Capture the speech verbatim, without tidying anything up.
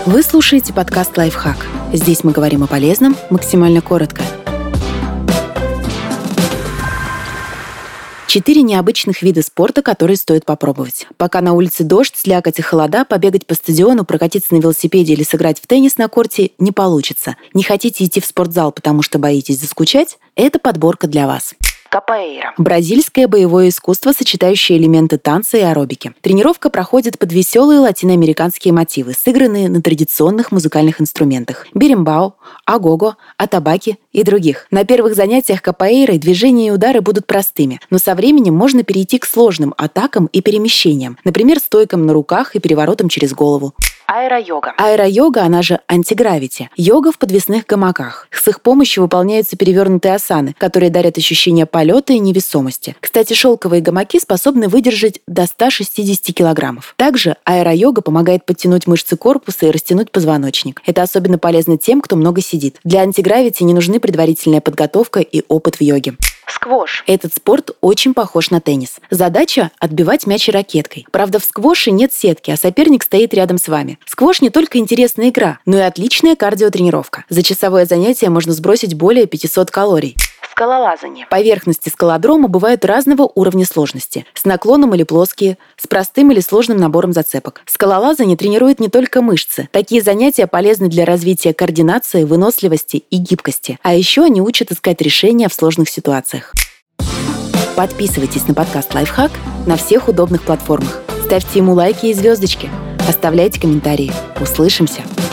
Вы слушаете подкаст «Лайфхак». Здесь мы говорим о полезном максимально коротко. Четыре необычных вида спорта, которые стоит попробовать. Пока на улице дождь, слякоть и холода, побегать по стадиону, прокатиться на велосипеде или сыграть в теннис на корте не получится. Не хотите идти в спортзал, потому что боитесь заскучать? Это подборка для вас. Капоэйра. Бразильское боевое искусство, сочетающее элементы танца и аэробики. Тренировка проходит под веселые латиноамериканские мотивы, сыгранные на традиционных музыкальных инструментах – беримбау, агого, атабаки и других. На первых занятиях капоэйрой движения и удары будут простыми, но со временем можно перейти к сложным атакам и перемещениям, например, стойкам на руках и переворотам через голову. Аэро-йога. Аэро-йога, она же антигравити. Йога в подвесных гамаках. С их помощью выполняются перевернутые асаны, которые дарят ощущение полета и невесомости. Кстати, шелковые гамаки способны выдержать до ста шестидесяти килограммов. Также аэро-йога помогает подтянуть мышцы корпуса и растянуть позвоночник. Это особенно полезно тем, кто много сидит. Для антигравити не нужны предварительная подготовка и опыт в йоге. Сквош. Этот спорт очень похож на теннис. Задача – отбивать мяч ракеткой. Правда, в сквоше нет сетки, а соперник стоит рядом с вами. Сквош не только интересная игра, но и отличная кардиотренировка. За часовое занятие можно сбросить более пятисот калорий. Скалолазание. Поверхности скалодрома бывают разного уровня сложности. С наклоном или плоские, с простым или сложным набором зацепок. Скалолазание тренирует не только мышцы. Такие занятия полезны для развития координации, выносливости и гибкости. А еще они учат искать решения в сложных ситуациях. Подписывайтесь на подкаст «Лайфхак» на всех удобных платформах. Ставьте ему лайки и звездочки. Оставляйте комментарии. Услышимся!